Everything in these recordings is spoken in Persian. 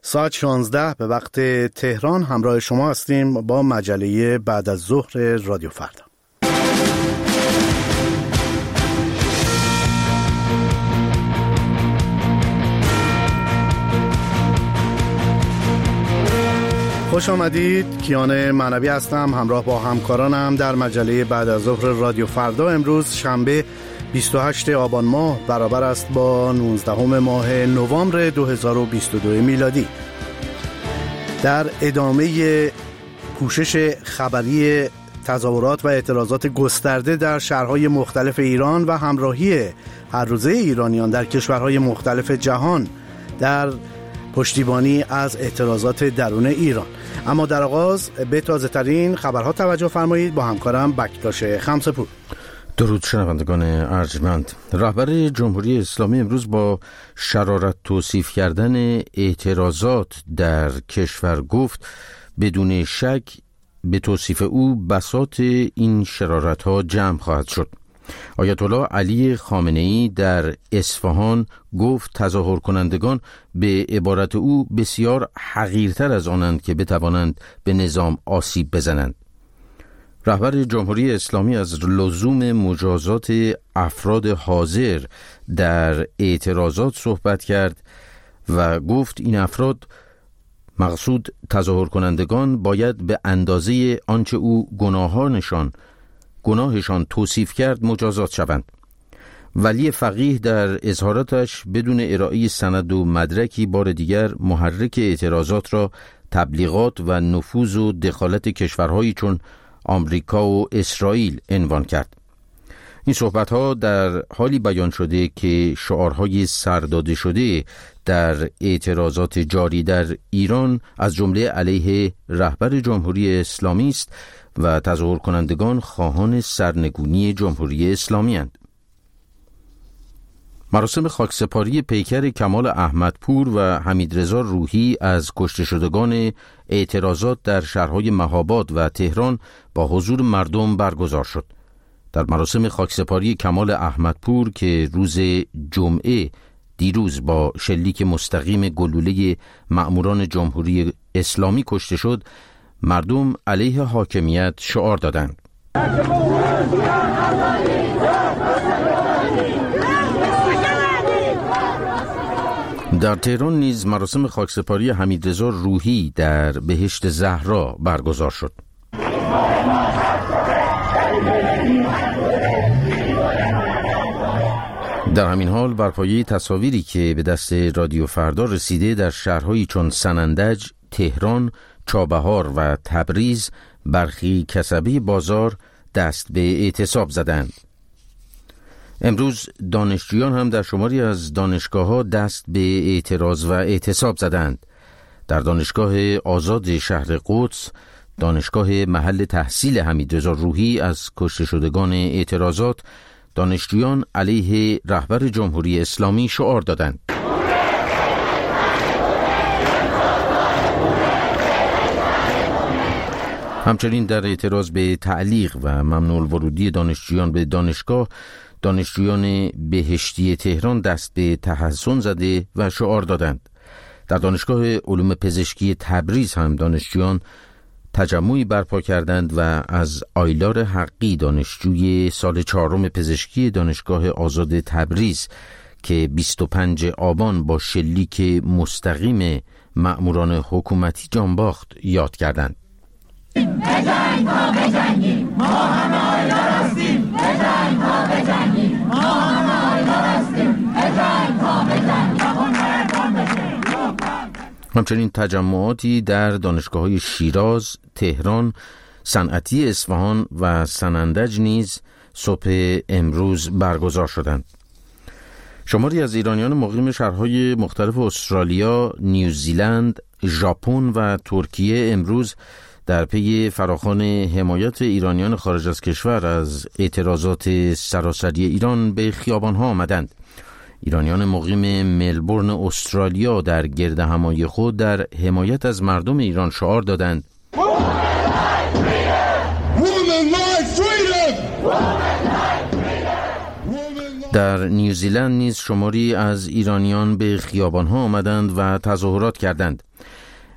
ساعت 16 به وقت تهران همراه شما هستیم با مجله بعد از ظهر رادیو فردا. خوش آمدید. کیان معنوی هستم همراه با همکارانم در مجله بعد از ظهر رادیو فردا. امروز شنبه 28 آبان ماه برابر است با 19 ماه نوامبر 2022 میلادی. در ادامه پوشش خبری تظاهرات و اعتراضات گسترده در شهرهای مختلف ایران و همراهی هر روزه ایرانیان در کشورهای مختلف جهان در پشتیبانی از اعتراضات درون ایران. اما در آغاز به تازه ترین خبرها توجه فرمایید با همکارم بکتاش خمسپور. درود شنوندگان ارجمند. رهبر جمهوری اسلامی امروز با شرارت توصیف کردن اعتراضات در کشور گفت بدون شک به توصیف او بساط این شرارت‌ها جمع خواهد شد. آیت الله علی خامنه‌ای در اصفهان گفت تظاهر کنندگان به عبارت او بسیار حقیرتر از آنند که بتوانند به نظام آسیب بزنند. رهبر جمهوری اسلامی از لزوم مجازات افراد حاضر در اعتراضات صحبت کرد و گفت این افراد مقصود تظاهر کنندگان باید به اندازه آنچه او گناهشان توصیف کرد مجازات شوند. ولی فقیه در اظهاراتش بدون ارائه سند و مدرکی بار دیگر محرک اعتراضات را تبلیغات و نفوذ و دخالت کشورهایی چون آمریکا و اسرائیل عنوان کرد. این صحبت‌ها در حالی بیان شده که شعارهای سرداده شده در اعتراضات جاری در ایران از جمله علیه رهبر جمهوری اسلامی است و تظاهر کنندگان خواهان سرنگونی جمهوری اسلامی اند. مراسم خاکسپاری پیکر کمال احمدپور و حمیدرضا روحی از کشته شدگان اعتراضات در شهرهای مهاباد و تهران با حضور مردم برگزار شد. در مراسم خاکسپاری کمال احمدپور که روز جمعه دیروز با شلیک مستقیم گلوله مأموران جمهوری اسلامی کشته شد، مردم علیه حاکمیت شعار دادند. در تهران نیز مراسم خاکسپاری حمیدرضا روحی در بهشت زهرا برگزار شد. در همین حال بر پایه تصاویری که به دست رادیو فردا رسیده در شهرهایی چون سنندج، تهران، چابهار و تبریز برخی کسبه بازار دست به اعتصاب زدند. امروز دانشجویان هم در شماری از دانشگاه‌ها دست به اعتراض و اعتصاب زدند. در دانشگاه آزاد شهر قدس، دانشگاه محل تحصیل حمیدرضا روحی، از کشته شدگان اعتراضات دانشجویان علیه رهبر جمهوری اسلامی شعار دادند. همچنین در اعتراض به تعلیق و ممنوع الورودی دانشجویان به دانشگاه، دانشجویان بهشتی تهران دست به تحصن زده و شعار دادند. در دانشگاه علوم پزشکی تبریز هم دانشجویان تجمعی برپا کردند و از آیلار حقی، دانشجوی سال 4 پزشکی دانشگاه آزاد تبریز که 25 آبان با شلیک مستقیم مأموران حکومتی جان باخت، یاد کردند. بجنگ تا بجنگیم، ما همه آیلار هستیم. بجنگ تا بجنگیم، ما همه آیلار هستیم. بجنگ تا بجنگیم. همچنین تجمعاتی در دانشگاه‌های شیراز، تهران، صنعتی اصفهان و سنندج نیز صبح امروز برگزار شدند. شماری از ایرانیان مقیم شهرهای مختلف استرالیا، نیوزیلند، ژاپن و ترکیه امروز در پی فراخوان حمایت ایرانیان خارج از کشور از اعتراضات سراسری ایران به خیابان‌ها آمدند. ایرانیان مقیم ملبورن استرالیا در گردهمایی خود در حمایت از مردم ایران شعار دادند: در نیوزیلند نیز شماری از ایرانیان به خیابان‌ها آمدند و تظاهرات کردند.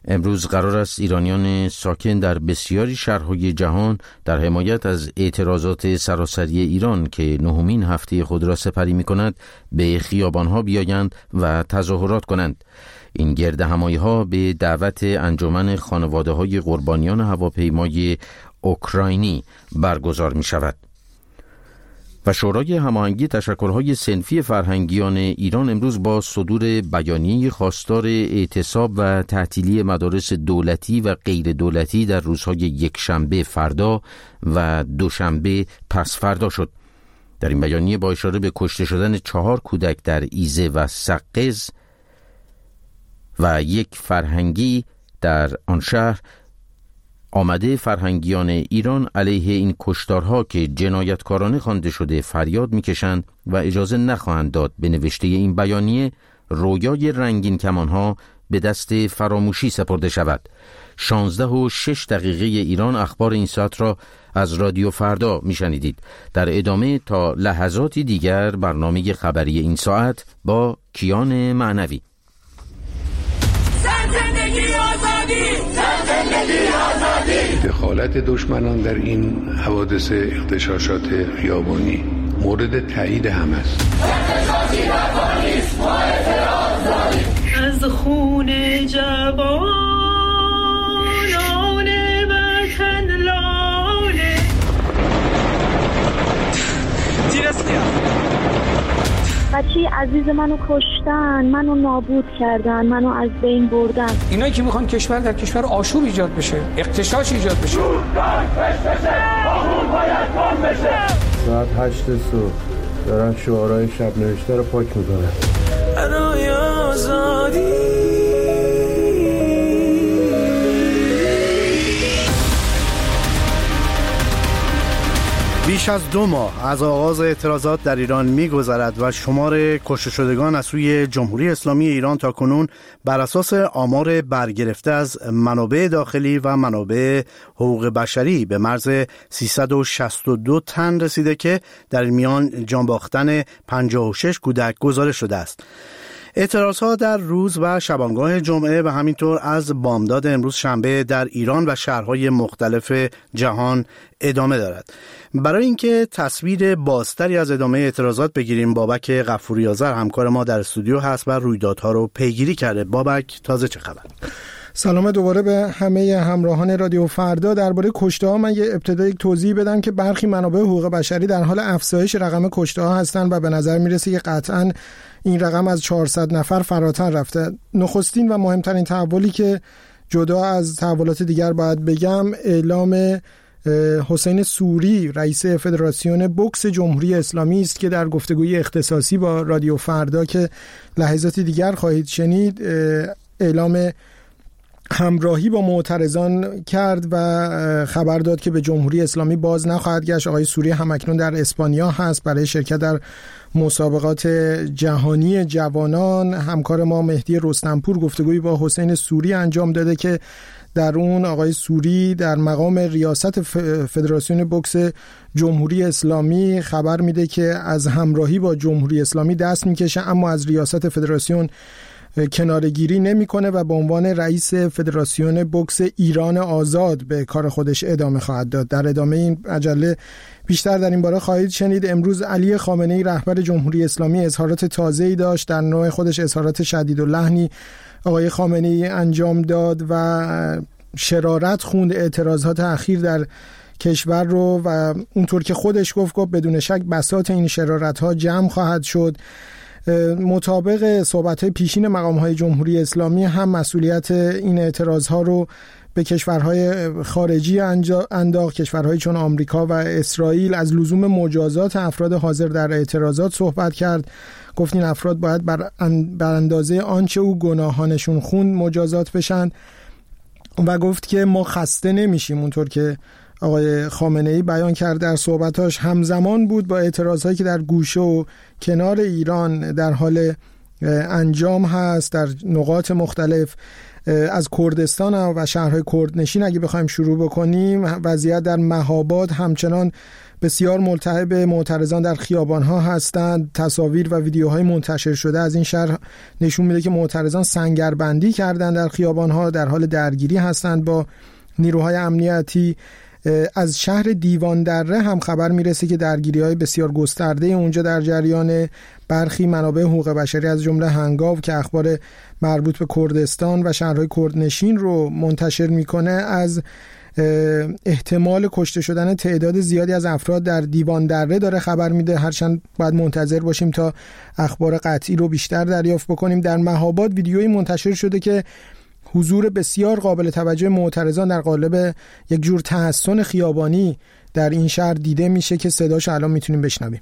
امروز قرار است ایرانیان ساکن در بسیاری شهرهای جهان در حمایت از اعتراضات سراسری ایران که 9مین هفته خود را سپری می‌کند به خیابان‌ها بیایند و تظاهرات کنند. این گردهمایی‌ها به دعوت انجمن خانواده‌های قربانیان هواپیمای اوکراینی برگزار می‌شود. و شورای هماهنگی تشکل‌های صنفی فرهنگیان ایران امروز با صدور بیانیه خواستار اعتصاب و تعطیلی مدارس دولتی و غیر دولتی در روزهای یکشنبه فردا و دوشنبه پس فردا شد. در این بیانیه با اشاره به کشته شدن 4 کودک در ایزه و سقز و یک فرهنگی در آن شهر آمده فرهنگیان ایران علیه این کشتارها که جنایتکارانه خوانده شده فریاد میکشند و اجازه نخواهند داد به نوشته این بیانیه رویای رنگین کمانها به دست فراموشی سپرده شود. 16:06 ایران اخبار این ساعت را از رادیو فردا میشنیدید. در ادامه تا لحظاتی دیگر برنامه خبری این ساعت با کیان معنوی. دخالت دشمنان در این حوادث اغتشاشات خیابانی مورد تایید همه است. از خون جوانان وطن لاله بچه عزیز منو کشتن، منو نابود کردن، منو از بین بردن. اینایی که میخوان کشور در کشور آشوب ایجاد بشه، اغتشاش ایجاد بشه. ساعت 8 صبح دارن شعارهای شب نوشته رو پاک میکنن. برای آزادی بیش از 2 ماه از آغاز اعتراضات در ایران می‌گذرد و شمار کشته شدگان از سوی جمهوری اسلامی ایران تا کنون بر اساس آمار برگرفته از منابع داخلی و منابع حقوق بشری به مرز 362 تن رسیده که در میان جان باختن 56 کودک گزارش شده است. اعتراضها در روز و شبانگاه جمعه و همینطور از بامداد امروز شنبه در ایران و شهرهای مختلف جهان ادامه دارد. برای اینکه تصویر بازتری از ادامه اعتراضات بگیریم بابک غفوری آذر همکار ما در استودیو هست و رویدادها رو پیگیری کرده. بابک تازه چه خبر؟ سلام دوباره به همه همراهان رادیو فردا. درباره کشته‌ها من یه ابتدا یک توضیح بدم که برخی منابع حقوق بشری در حال افزایش رقم کشته‌ها هستند و به نظر میرسه که قطعاً این رقم از 400 نفر فراتر رفته. نخستین و مهمترین تحولی که جدا از تحولات دیگر باید بگم اعلام حسین سوری رئیس فدراسیون بوکس جمهوری اسلامی است که در گفتگوی اختصاصی با رادیو فردا که لحظاتی دیگر خواهید شنید اعلام همراهی با معترضان کرد و خبر داد که به جمهوری اسلامی باز نخواهد گشت. آقای سوری همکنون در اسپانیا هست برای شرکت در مسابقات جهانی جوانان. همکار ما مهدی رستمپور گفتگوی با حسین سوری انجام داده که در اون آقای سوری در مقام ریاست فدراسیون بوکس جمهوری اسلامی خبر میده که از همراهی با جمهوری اسلامی دست میکشه اما از ریاست فدراسیون کناره‌گیری نمی‌کنه و به عنوان رئیس فدراسیون بوکس ایران آزاد به کار خودش ادامه خواهد داد. در ادامه این مجله بیشتر در این باره خواهید شنید. امروز علی خامنه‌ای رهبر جمهوری اسلامی اظهارات تازه‌ای داشت. در نوع خودش اظهارات شدید و لحنی آقای خامنه‌ای انجام داد و شرارت خوند اعتراضات اخیر در کشور رو و اونطور که خودش گفت بدون شک بساط این شرارت‌ها جمع خواهد شد. مطابق صحبت‌های پیشین مقام‌های جمهوری اسلامی هم مسئولیت این اعتراض‌ها رو به کشورهای خارجی انداخت. کشورهایی چون آمریکا و اسرائیل از لزوم مجازات افراد حاضر در اعتراضات صحبت کرد. گفت این افراد باید بر اندازه آنچه او گناهانشون خوند مجازات بشن و گفت که ما خسته نمیشیم. اونطور که آقای خامنه‌ای بیان کرد در صحبتاش همزمان بود با اعتراضهایی که در گوشه و کنار ایران در حال انجام هست در نقاط مختلف از کردستان و شهرهای کردنشین. اگه بخوایم شروع بکنیم وضعیت در مهاباد همچنان بسیار ملتهب معترضان در خیابان‌ها هستند. تصاویر و ویدیوهای منتشر شده از این شهر نشون میده که معترضان سنگربندی کردند در خیابان‌ها، در حال درگیری هستند با نیروهای امنیتی. از شهر دیوان دره هم خبر میرسه که درگیری‌های بسیار گسترده اونجا در جریان. برخی منابع حقوق بشری از جمله هنگاو که اخبار مربوط به کردستان و شهرهای کردنشین رو منتشر میکنه از احتمال کشته شدن تعداد زیادی از افراد در دیوان دره داره خبر میده، هرچند باید منتظر باشیم تا اخبار قطعی رو بیشتر دریافت بکنیم. در مهاباد ویدیویی منتشر شده که حضور بسیار قابل توجه معترضان در قالب یک جور تحصن خیابانی در این شهر دیده میشه که صداش الان میتونیم بشنویم.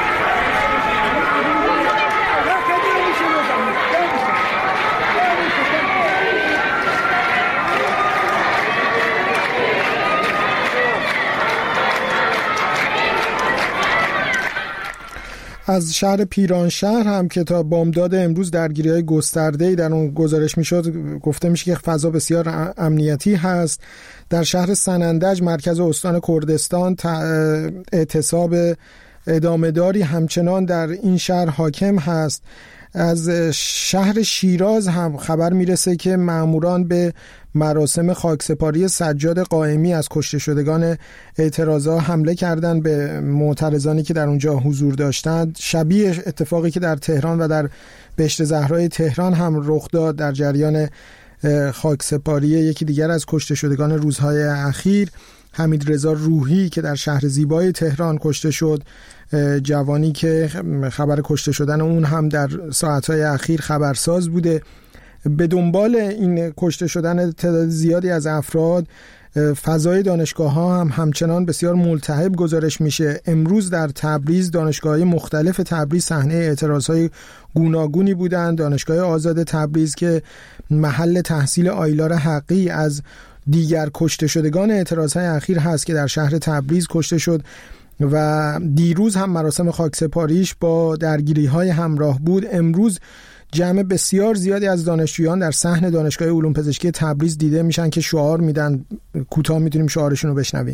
از شهر پیرانشهر هم که تا بامداد امروز درگیری‌های گسترده‌ای در اون گزارش میشد، گفته میشه که فضا بسیار امنیتی هست. در شهر سنندج مرکز استان کردستان اعتصاب ادامه‌داری همچنان در این شهر حاکم هست. از شهر شیراز هم خبر میرسه که ماموران به مراسم خاکسپاری سجاد قائمی از کشته شدگان اعتراضا حمله کردند به معترضانی که در اونجا حضور داشتند. شبیه اتفاقی که در تهران و در بهشت زهرای تهران هم رخ داد در جریان خاکسپاری یکی دیگر از کشته شدگان روزهای اخیر، حمیدرضا روحی که در شهر زیبای تهران کشته شد، جوانی که خبر کشته شدن اون هم در ساعتهای اخیر خبرساز بوده. به دنبال این کشته شدن تعداد زیادی از افراد، فضای دانشگاه ها هم همچنان بسیار ملتهب گزارش میشه. امروز در تبریز دانشگاه‌های مختلف تبریز صحنه اعتراضهای گوناگونی بودند. دانشگاه آزاد تبریز که محل تحصیل آیلار حقی از دیگر کشته شدگان اعتراضهای اخیر هست که در شهر تبریز کشته شد و دیروز هم مراسم خاکسپاریش با درگیری‌های همراه بود. امروز جمع بسیار زیادی از دانشجویان در صحن دانشگاه علوم پزشکی تبریز دیده میشن که شعار میدن. کوتاه میتونیم شعارشون رو بشنویم.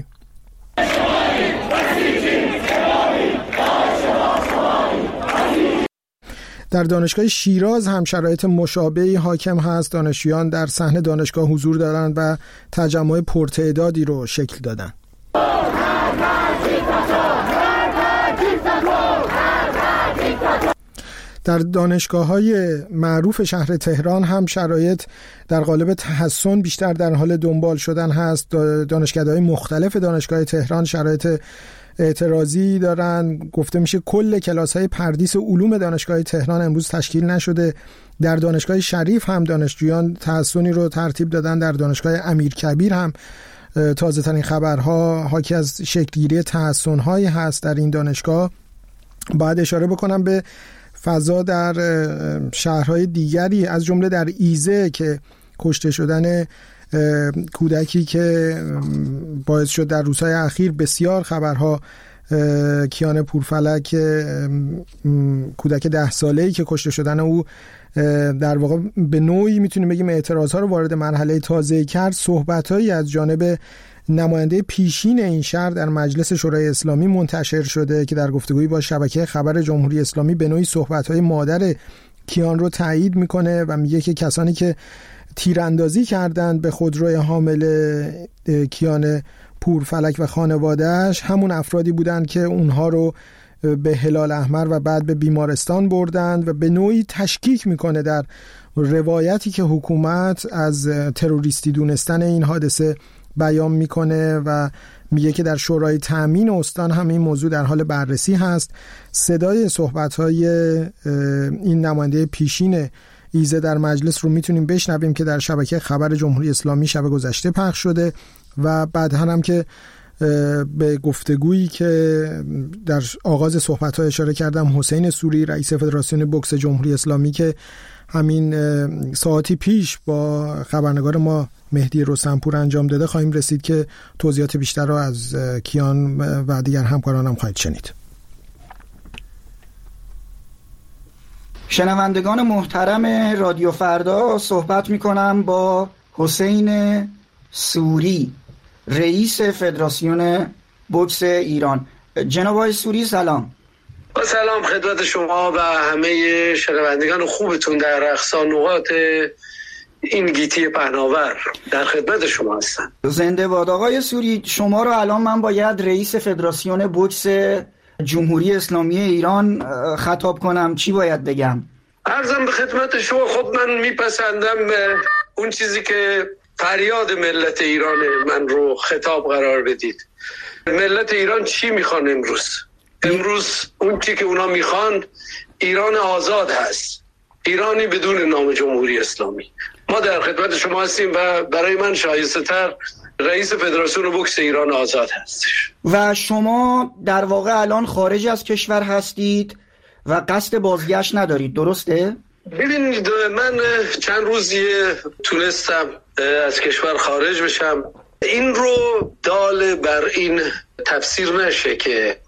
در دانشگاه شیراز هم شرایط مشابهی حاکم هست. دانشجویان در صحن دانشگاه حضور دارند و تجمع پرتعدادی رو شکل دادن. در دانشگاه‌های معروف شهر تهران هم شرایط در قالب تحسن بیشتر در حال دنبال شدن هست. دانشکده‌های مختلف دانشگاه تهران شرایط اعتراضی دارن. گفته میشه کل کلاس‌های پردیس علوم دانشگاه تهران امروز تشکیل نشده. در دانشگاه شریف هم دانشجویان تحسنی رو ترتیب دادن. در دانشگاه امیرکبیر هم تازه ترین خبرها حاکی از شکلگیری تحسن‌هایی هست در این دانشگاه. باید اشاره بکنم به فضا در شهرهای دیگری از جمله در ایزه که کشته شدن کودکی که باعث شد در روزهای اخیر بسیار خبرها کیان پورفلک کودک 10 ساله‌ای که کشته شدن او در واقع به نوعی میتونیم بگیم اعتراضها رو وارد مرحله تازه کرد. صحبت‌هایی از جانب نماینده پیشین این شهر در مجلس شورای اسلامی منتشر شده که در گفتگویی با شبکه خبر جمهوری اسلامی به نوعی صحبت‌های مادر کیان رو تایید میکنه و میگه که کسانی که تیراندازی کردند به خودروی حامل کیان پورفلک و خانواده‌اش همون افرادی بودند که اونها رو به هلال احمر و بعد به بیمارستان بردند و به نوعی تشکیک میکنه در روایتی که حکومت از تروریستی دونستن این حادثه بیان میکنه و میگه که در شورای تامین استان هم این موضوع در حال بررسی هست. صدای صحبت‌های این نماینده پیشین ایزه در مجلس رو میتونیم بشنویم که در شبکه خبر جمهوری اسلامی شب گذشته پخش شده و بعد هم که به گفتگویی که در آغاز صحبت‌ها اشاره کردم حسین سوری رئیس فدراسیون بوکس جمهوری اسلامی که همین ساعتی پیش با خبرنگار ما مهدی رستمپور انجام داده خواهیم رسید که توضیحات بیشتر را از کیان و دیگر همکارانم خواهید شنید. شنوندگان محترم رادیو فردا، صحبت می‌کنم با حسین سوری رئیس فدراسیون بوکس ایران. جناب آقای سوری سلام. با سلام خدمت شما و همه شنوندگان خوبتون در اقصا نقاط این گیتی پهناور، در خدمت شما هستم. زنده باد. آقای سوری، شما رو الان من باید رئیس فدراسیون بوکس جمهوری اسلامی ایران خطاب کنم، چی باید بگم؟ عرضم به خدمت شما، خب من میپسندم اون چیزی که فریاد ملت ایران من رو خطاب قرار بدید. ملت ایران چی میخوان امروز؟ امروز اون چی که اونا میخوان ایران آزاد هست، ایرانی بدون نام جمهوری اسلامی. ما در خدمت شما هستیم و برای من شایسته تر رئیس فدراسیون بوکس ایران آزاد هستش. و شما در واقع الان خارج از کشور هستید و قصد بازگشت ندارید، درسته؟ ببینید، من چند روزی تونستم از کشور خارج بشم. این رو دال بر این تفسیر نشه که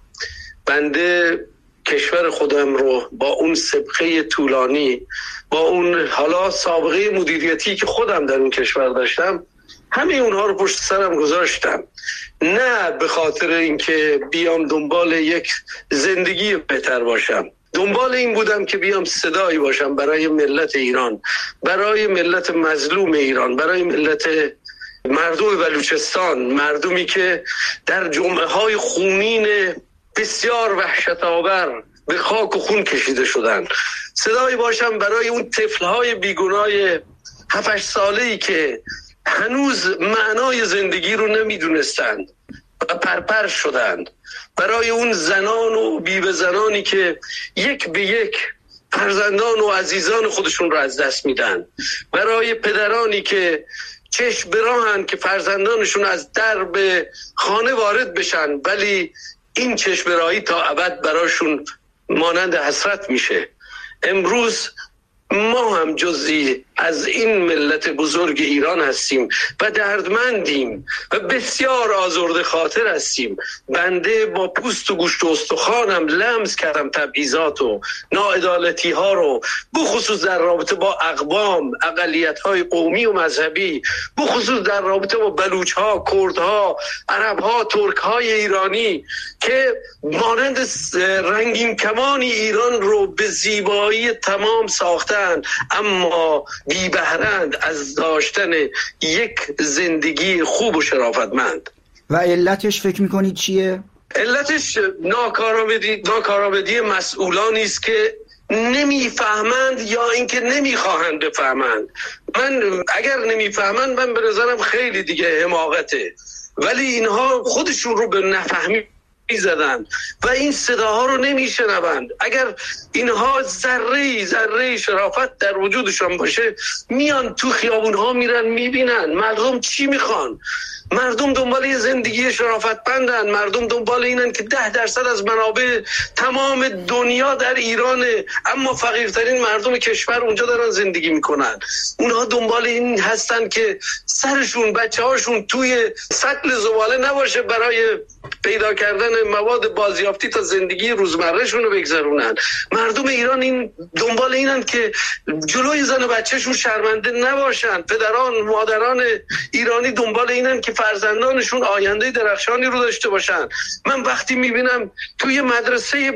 بنده کشور خودم رو با اون سابقه طولانی، با اون حالا سابقه مدیریتی که خودم در اون کشور داشتم، همه اونها رو پشت سرم گذاشتم. نه به خاطر اینکه بیام دنبال یک زندگی بهتر باشم، دنبال این بودم که بیام صدایی باشم برای ملت ایران، برای ملت مظلوم ایران، برای ملت مردم بلوچستان، مردمی که در جمعه‌های خونین بسیار وحشت‌آور به خاک و خون کشیده شدن. صدایی باشم برای اون طفل‌های بیگناه 7-8 ساله‌ای که هنوز معنای زندگی رو نمیدونستند و پرپر شدند. برای اون زنان و بیوه زنانی که یک به یک فرزندان و عزیزان خودشون رو از دست میدن. برای پدرانی که چشم براهن که فرزندانشون از درب خانه وارد بشن، ولی این چشم برایی تا ابد براشون مانند حسرت میشه. امروز ما هم جزئی از این ملت بزرگ ایران هستیم و دردمندیم و بسیار آزرده خاطر هستیم. بنده با پوست و گوشت و استخوانم لمس کردم تبعیضات و ناعدالتی ها رو، بخصوص در رابطه با اقوام، اقلیت های قومی و مذهبی، بخصوص در رابطه با بلوچ ها، کرد ها، عرب ها، ترک های ایرانی که مانند رنگین کمانی ایران رو به زیبایی تمام ساختن، اما بی بهرند از داشتن یک زندگی خوب و شرافتمند. و علتش فکر میکنید چیه؟ علتش ناکارآمدی مسئولانی است که نمیفهمند یا اینکه نمیخواهند بفهمند. من اگر نمیفهمند، من به نظرم خیلی دیگه حماقته، ولی اینها خودشون رو به نفهمی زدن و این صداها رو نمیشنوند. اگر اینها ذره شرافت در وجودشان باشه، میان تو خیابونها میرن، میبینن مردم چی میخوان. مردم دنبال یه زندگی شرافتمندن، مردم دنبال اینن که 10% از منابع تمام دنیا در ایرانه، اما فقیرترین مردم کشور اونجا دارن زندگی میکنن. اونها دنبال این هستن که سرشون، بچه هاشون توی سطل زباله نباشه برای پیدا کردن مواد بازیافتی تا زندگی روزمرهشون رو بگذرونن. مردم ایران این دنبال اینن که جلوی زن و بچهشون شرمنده نباشن. پدران، مادران ایرانی دنبال اینن که فرزندانشون آینده درخشانی رو داشته باشن. من وقتی میبینم توی مدرسه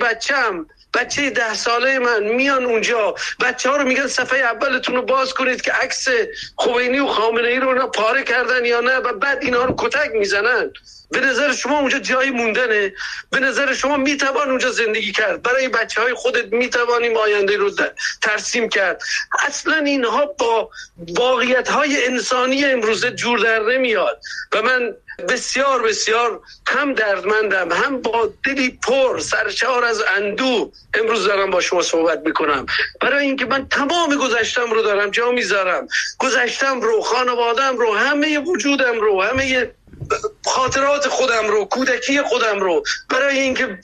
بچه 10 ساله من میان اونجا، بچه ها رو میگن صفحه اولتون رو باز کنید که عکس خمینی و خامنه ای رو پاره کردن یا نه، و بعد اینا رو کتک میزنن. به نظر شما اونجا جایی موندنه؟ به نظر شما میتوان اونجا زندگی کرد؟ برای بچه های خودت میتوانیم آینده رو ترسیم کرد؟ اصلا اینها با واقعیت های انسانی امروزه جور در نمیاد و من بسیار بسیار هم دردمندم، هم با دلی پر سرشار از اندوه امروز دارم با شما صحبت میکنم، برای اینکه من تمام گذشتم رو دارم جا میذارم، گذشتم رو، خانوادم رو، همه وجودم رو، همه خاطرات خودم رو، کودکی خودم رو، برای اینکه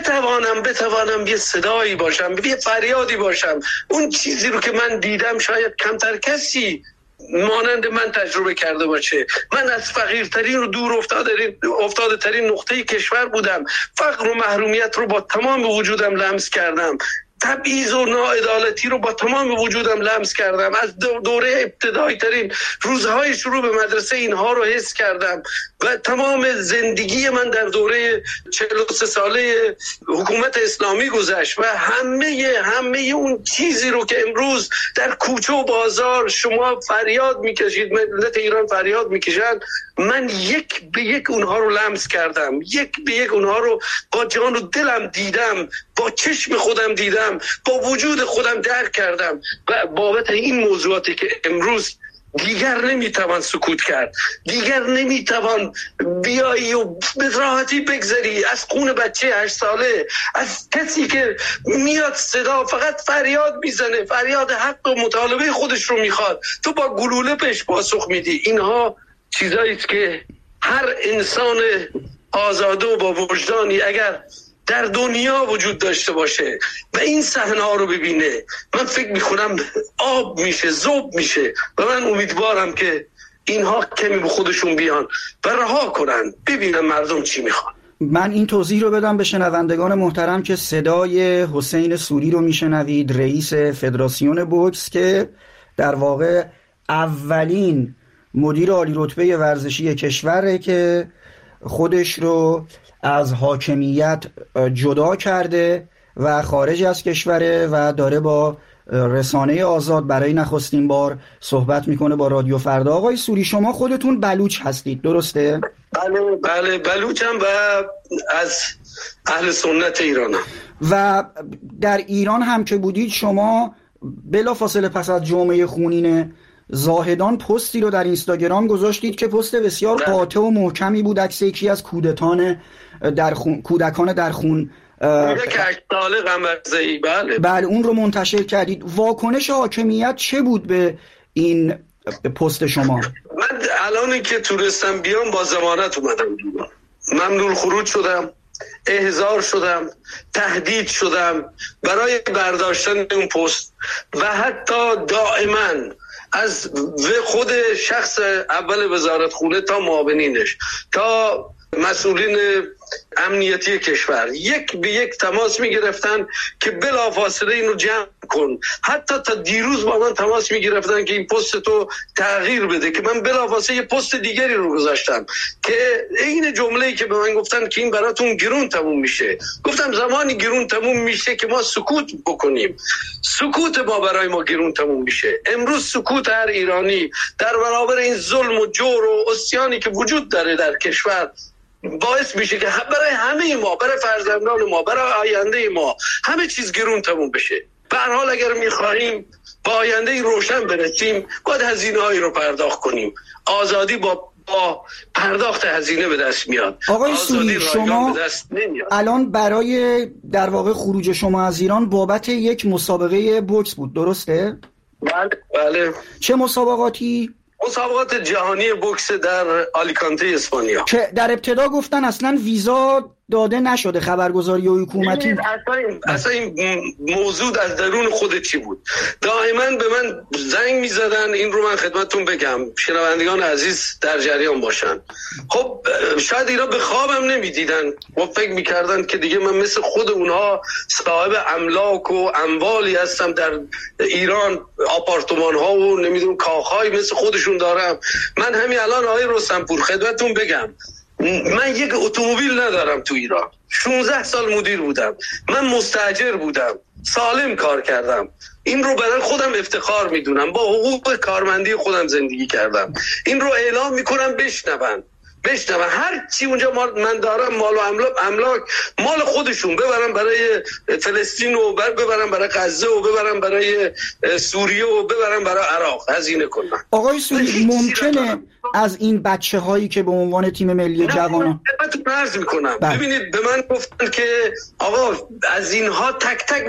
بتوانم یه صدایی باشم، یه فریادی باشم. اون چیزی رو که من دیدم شاید کمتر کسی مانند من تجربه کرده باشه. من از فقیرترین و دور افتاده ترین نقطه کشور بودم، فقر و محرومیت رو با تمام وجودم لمس کردم. تبعیض و ناعدالتی رو با تمام وجودم لمس کردم. از دوره ابتدایی ترین روزهای شروع به مدرسه اینها رو حس کردم و تمام زندگی من در دوره 43 ساله حکومت اسلامی گذشت و همه اون چیزی رو که امروز در کوچه و بازار شما فریاد میکشید، ملت ایران فریاد میکشن، من یک به یک اونها رو لمس کردم، یک به یک اونها رو با جان و دلم دیدم، با چشم خودم دیدم، با وجود خودم درک کردم و بابت این موضوعاتی که امروز دیگر نمیتوان سکوت کرد، دیگر نمیتوان بیایی و به راحتی بگذری از خون بچه 8 ساله، از کسی که میاد صدا فقط فریاد میزنه، فریاد حق و مطالبه خودش رو میخواد، تو با گلوله بهش پاسخ میدی. اینها چیزایی است که هر انسان آزاده و با وجدانی اگر در دنیا وجود داشته باشه و این صحنه ها رو ببینه، من فکر میکنم آب میشه، ذوب میشه و من امیدوارم که اینها کمی به خودشون بیان و رها کنن، ببینن مردم چی میخوان. من این توضیح رو بدم به شنوندگان محترم که صدای حسین سوری رو میشنوید، رئیس فدراسیون بوکس که در واقع اولین مدیر عالی رتبه ورزشی کشوره که خودش رو از حاکمیت جدا کرده و خارج از کشوره و داره با رسانه آزاد برای نخستین بار صحبت میکنه با رادیو فردا. آقای سوری، شما خودتون بلوچ هستید درسته؟ بله بلوچم و از اهل سنت ایرانم. و در ایران هم که بودید شما بلافاصله پس از جمعه خونین زاهدان پستی رو در اینستاگرام گذاشتید که پست بسیار قاطع و محکمی بود، عکس یکی از کودکان در خون یک 8 ساله قمرزه‌ای. بله اون رو منتشر کردید. واکنش حاکمیت چه بود به این پست شما؟ من الان که تونستم بیام با ضمانت اومدم بیرون، ممنوع خروج شدم، احضار شدم، تهدید شدم برای برداشتن اون پست و حتی دائما از خود شخص اول وزارت خونه تا معاونینش تا مسئولین امنیتی کشور یک به یک تماس می گرفتن که بلافاصله اینو جمع کن. حتی تا دیروز با من تماس می گرفتن که این پست تو تغییر بده، که من بلافاصله یه پست دیگری رو گذاشتم که این جمله‌ای که به من گفتن که این براتون گرون تموم میشه. گفتم زمانی گرون تموم میشه که ما سکوت بکنیم، سکوت ما برای ما گرون تموم میشه. امروز سکوت هر ایرانی در برابر این ظلم و جور و عصیانی که وجود داره در کشور باعث میشه که برای همه ما، برای فرزندان ما، برای آینده ما همه چیز گرون تموم بشه. به هر حال اگر میخواهیم با آینده روشن برسیم باید هزینه‌هایی رو پرداخت کنیم. آزادی با پرداخت هزینه به دست میاد. آقای سوری، شما الان برای در واقع خروج شما از ایران بابت یک مسابقه بوکس بود درسته؟ بله. چه مسابقاتی؟ مسابقات جهانی بوکس در آلیکانته اسپانیا که در ابتدا گفتن اصلا ویزا داده نشده، خبرگزاری حکومتی. اصلا این موضوع از درون خود چی بود؟ دائما به من زنگ میزدن، این رو من خدمتتون بگم شنوندگان عزیز در جریان باشن. خب شاید اینا به خوابم نمیدیدن و فکر میکردن که دیگه من مثل خود اونها صاحب املاک و اموالی هستم در ایران، آپارتمان ها و نمیدونم کاخهای مثل خودشون دارم. من همین الان آقای رستمپور خدمتتون بگم من یک اتومبیل ندارم تو ایران. 16 سال مدیر بودم، من مستاجر بودم، سالم کار کردم. این رو برای خودم افتخار میدونم، با حقوق کارمندی خودم زندگی کردم. این رو اعلام میکنم بشنون هر چی اونجا من دارم، مال و املاک مال خودشون، ببرم برای فلسطین و ببرم برای غزه و ببرم برای سوریه و ببرم برای عراق هزینه کنم. آقای سوری، ممکنه از این بچه هایی که به عنوان تیم ملی جوانان عرض میکنم ببینید به من گفتن که آقا از اینها تک تک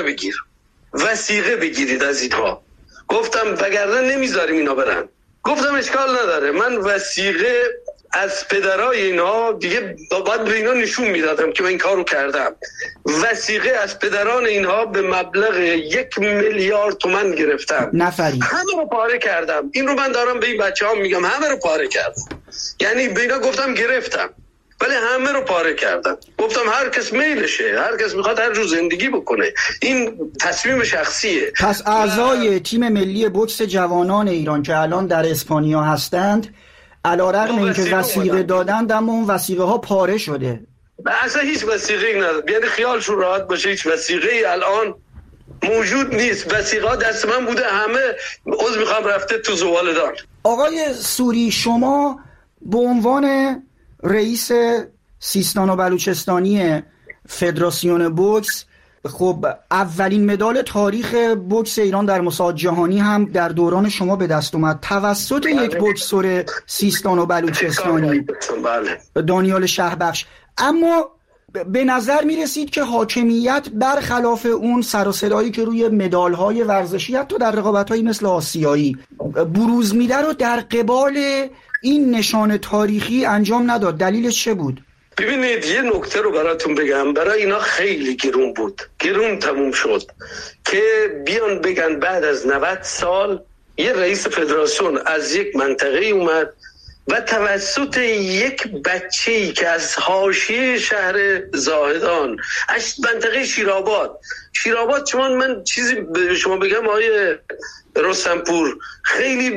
وثیقه بگیرید از اینها. گفتم وگرنه نمیذاریم اینا برن. گفتم اشکال نداره، من وثیقه از پدرای اینها دیگه باید به اینا نشون میدادم که من این کارو کردم. وثیقه از پدران اینها به مبلغ 1 میلیارد تومان گرفتم، نفری همه رو پاره کردم. این رو من دارم به این بچه ها میگم، همه رو پاره کردم. یعنی به اینا گفتم گرفتم ولی همه رو پاره کردن. گفتم هر کس میلشه، هر کس میخواد هر جور زندگی بکنه، این تصمیم شخصیه. پس اعضای تیم ملی بوکس جوانان ایران که الان در اسپانیا هستند علیرغم اینکه وثیقه دادند اما اون وثیقه ها پاره شده. اصلا هیچ وثیقه‌ای نداره، یعنی خیالشون راحت باشه، هیچ وثیقه‌ای الان موجود نیست. وثیقه دست من بوده، همه عضو میخوام رفته تو زباله‌دان. آقای سوری، شما به عنوان رئیس سیستان و بلوچستانی فدراسیون بوکس، خب اولین مدال تاریخ بوکس ایران در مسابقات جهانی هم در دوران شما به دست اومد توسط یک بوکسور سیستان و بلوچستانی، دانیال شهبخش. اما به نظر می رسید که حاکمیت برخلاف اون سر و صدایی که روی مدال‌های ورزشی حتی در رقابت‌هایی مثل آسیایی بروز میده رو در قبال این نشان تاریخی انجام نداد. دلیلش چه بود؟ ببینید یه نکته رو براتون بگم، برای اینا خیلی گرون بود، گرون تموم شد که بیان بگن بعد از 90 سال یه رئیس فدراسیون از یک منطقه اومد و توسط یک بچه‌ای که از حاشیه شهر زاهدان، از منطقه شیرآباد، شما من چیزی به شما بگم آقای رستمپور، خیلی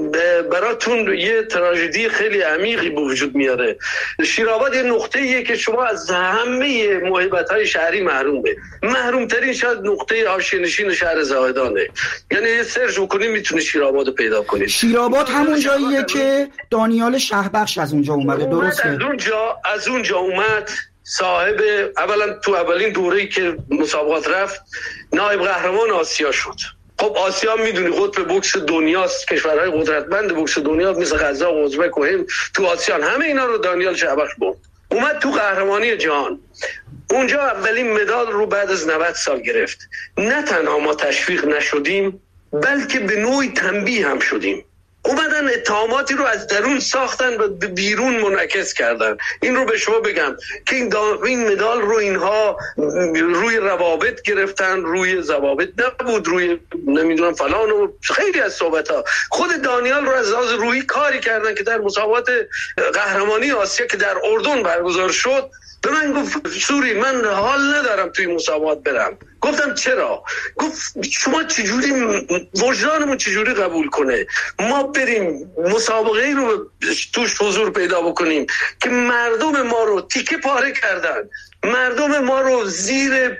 براتون یه تراژدی خیلی عمیقی به وجود میاره. شیرآباد یه نقطه‌ایه که شما از همه موهبت‌های شهری محروم‌ترین شاید نقطه حاشیه‌نشین شهر زاهدانه. یعنی یه سرچ بکنید میتونید شیرآبادو پیدا کنید. شیرآباد همون جاییه که دانیال شهبخش از اونجا اومده، درسته؟ از اونجا اومد. صاحب اولا تو اولین دوره‌ای که مسابقات رفت نایب قهرمان آسیا شد. خب آسیا میدونی قطب بوکس دنیاست، کشورهای قدرتمند بوکس دنیا مثل قزاق و ازبک و هند تو آسیان، همه اینا رو دانیال شهبخش برد، اومد تو قهرمانی جهان. اونجا اولین مدال رو بعد از 90 سال گرفت. نه تنها ما تشویق نشدیم بلکه به نوعی تنبیه هم شدیم. اومدن اتهاماتی رو از درون ساختن و به بیرون منعکس کردن. این رو به شما بگم که این مدال رو اینها روی روابط گرفتن، روی ضوابط نبود، روی نمیدونم فلان و خیلی از صحبت‌ها. خود دانیال رو از لحاظ روحی کاری کردن که در مسابقات قهرمانی آسیا که در اردن برگزار شد به من گفت سوری من حال ندارم توی مسابقات برم. گفتم چرا؟ گفت شما چجوری، وجدانمون چجوری قبول کنه ما بریم مسابقه رو توش حضور پیدا بکنیم که مردم ما رو تیکه پاره کردن، مردم ما رو زیر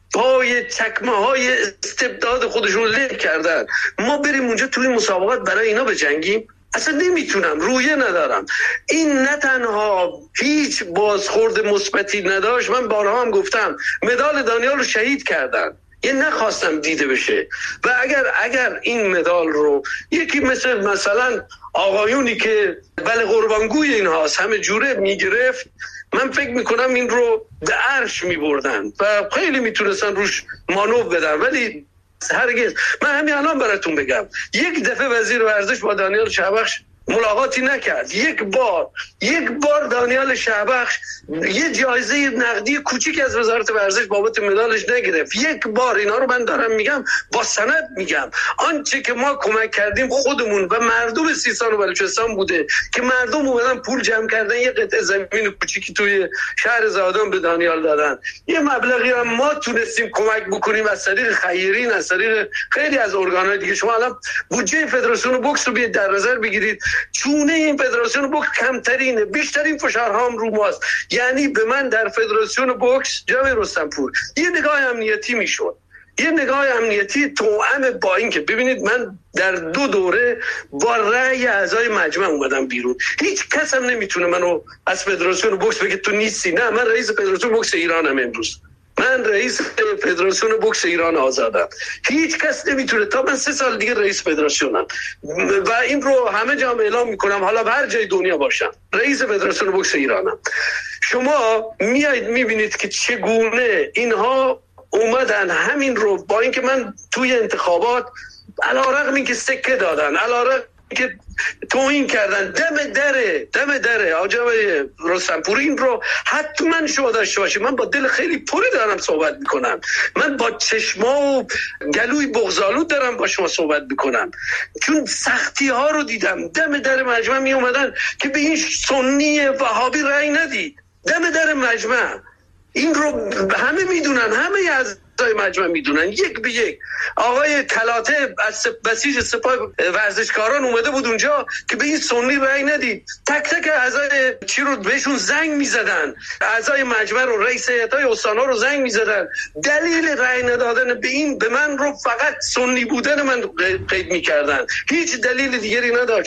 پای چکمه های استبداد خودشون له کردن، ما بریم اونجا توی مسابقات برای اینا بجنگیم؟ اصلا نمیتونم، رویه ندارم. این نه تنها هیچ بازخورد مثبتی نداشت، من بارها هم گفتم مدال دانیال رو شهید کردن، یه نخواستم دیده بشه. و اگر این مدال رو یکی مثلا آقایونی که بله قربانگوی این هاست همه جوره میگرفت، من فکر میکنم این رو به عرش میبردن و خیلی میتونستن روش مانور بدن. ولی هرگز، من همین الان براتون بگم، یک دفعه وزیر ورزش با دانیال شهبخش ملاقاتی نکرد. یک بار دانیال شهبخش یه جایزه نقدی کوچیک از وزارت ورزش بابت مدالش نگرفت. یک بار. اینا رو من دارم میگم، با سند میگم. آنچه که ما کمک کردیم خودمون و مردم سیستان و بلوچستان بوده که مردم اومدن پول جمع کردن، یه قطعه زمین کوچیکی توی شهر زاهدان به دانیال دادن. یه مبلغی هم ما تونستیم کمک بکنیم از طریق خیرین، از طریق خیلی از ارگان‌های دیگه. شما الان بودجه فدراسیون بوکس رو بیاید در نظر بگیرید، چونه این فدراسیون بوکس کمترینه، بیشترین فشارها هم رو ماست. یعنی به من در فدراسیون بوکس جناب رستمپور یه نگاه امنیتی میشد، یه نگاه امنیتی توأم با این که ببینید من در 2 دوره با رأی اعضای مجمع اومدم بیرون. هیچ کس هم نمیتونه منو از فدراسیون بوکس بگه تو نیستی. نه، من رئیس فدراسیون بوکس ایرانم امروز. من رئیس فدراسیون بوکس ایران آزادم. هیچ کس نمیتونه تا من 3 سال دیگه رئیس فدراسیونم و این رو همه جا اعلام میکنم، حالا هر جای دنیا باشم رئیس فدراسیون بوکس ایرانم. شما میایید میبینید که چگونه اینها اومدن همین رو، با اینکه من توی انتخابات علیرغم اینکه سکه دادن، علیرغم که توهین کردن، دم دره آقای رستمپوری، این رو حتما شما داشته باشید. من با دل خیلی پری دارم صحبت میکنم، من با چشما و گلوی بغض‌آلود دارم با شما صحبت میکنم، چون سختی ها رو دیدم. دم در مجمع می اومدن که به این سنی وهابی رأی ندید، دم در مجمع. این رو همه میدونن، همه اعضای مجمع میدونن، یک به یک. آقای تلاته بسیج سپاه ورزشکاران اومده بود اونجا که به این سنی رأی ندید. تک تک اعضای چی رو بهشون زنگ میزدن، اعضای مجمع رو، رئیس هیئت‌های استانا رو زنگ میزدن. دلیل رأی ندادن به من رو فقط سنی بودن من قید میکردن، هیچ دلیل دیگری نداشت.